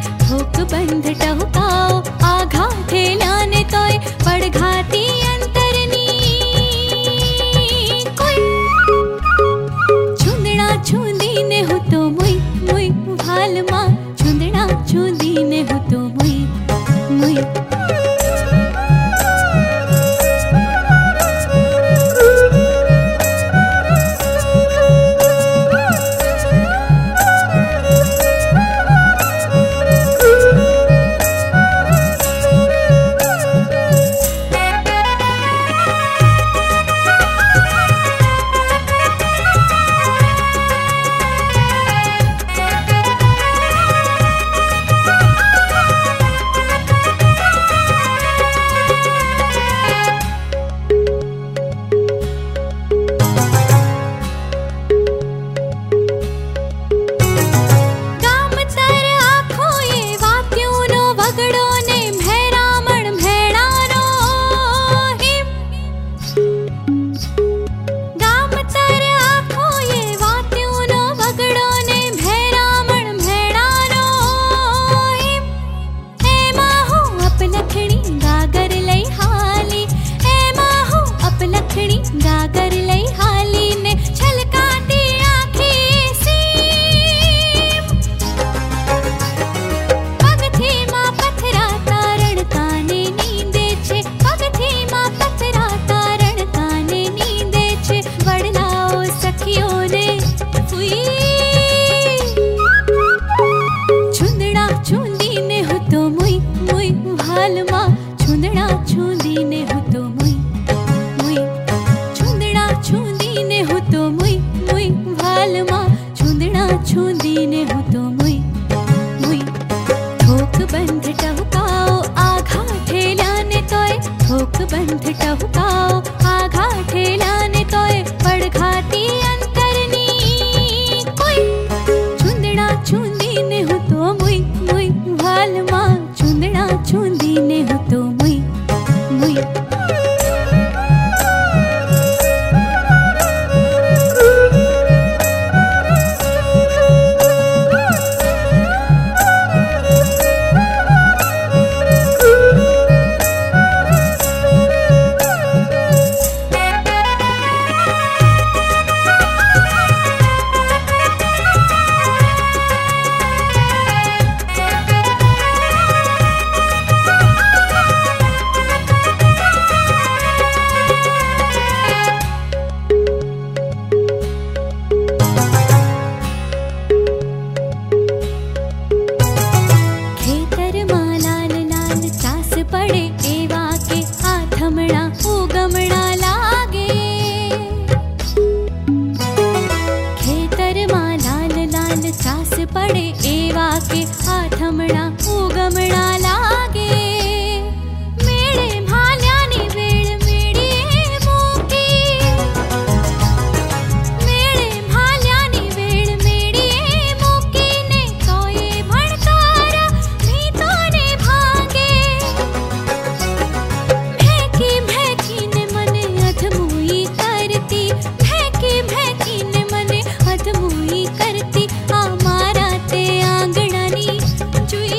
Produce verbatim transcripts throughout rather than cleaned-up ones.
ठोक बंध टहुकाओ आघा ठेल्याने तोय पडघाती अंतरनी कोई छुंदणा छुंदीने होतो मुई मुई भालमा छुंदणा छुंदीने होतो मुई मुई गागर लई हाली ने छलकाती आँखी सीम पगथी मां पथरा तारण काने नींदे छे पगथी मां पथरा तारण काने नींदे छे वडलाओ सखियों ने फुई छुंदणा छुंदी ने होतो मुई मुई भालमा छुंदणा छुंदी ने होतो मुई छुंदीने होतो मुई मुई भालमा छुंदणा छुंदीने होतो मुई मुई ठोक बंध टहुकाओ आघा ठेल्याने तोय ठोक बंध टहुकाओ आघा ठेल्याने तोय पडघाती अंतरनी कोई छुंदणा छुंदीने होतो मुई मुई भालमा छुंदणा छुंदीने होतो मुई मुई पड़े एवा के आथमणा उगमणा लागे खेतर मां लाल लाल चास पड़े एवा के आथमणा उगमणा लागे मेड़े भाल्यानी वेळ मेड़ी मूकी मेड़े भाल्यानी वेळ मेड़ी मूकी ने तोये भणकारा भीतोने भागे भेकी भेकी ने मने अधमुई करती भेकी भेकी ने मने अधमुई करती आ मारा ते आंगणानी जुई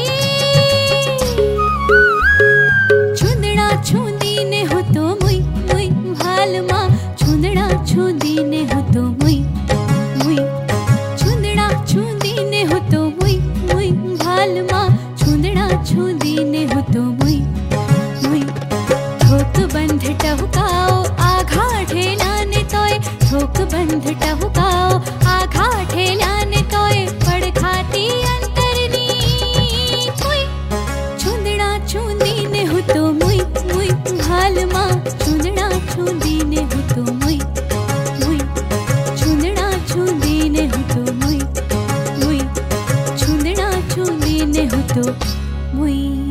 छुंदणा छुंदीने होतो मुई मुई भालमा छुंदणा छुंदीने होतो मुई मुई छुंदणा छुंदीने होतो मुई मुई भालमा छुंदणा छुंदीने होतो मुई मुई ठोक बंध टहुकाओ आघा ठेल्याने तोय ठोक बंध टहुकाओ आघा ठेल्याने तोय पडघाती अंतरनी कोई छुंदणा छुंदीने होतो मुई मुई भालमा छुंदणा छुंदीने होतो मुई मुई छुंदणा छुंदीने होतो मुई मुई छुंदणा छुंदीने होतो मुई।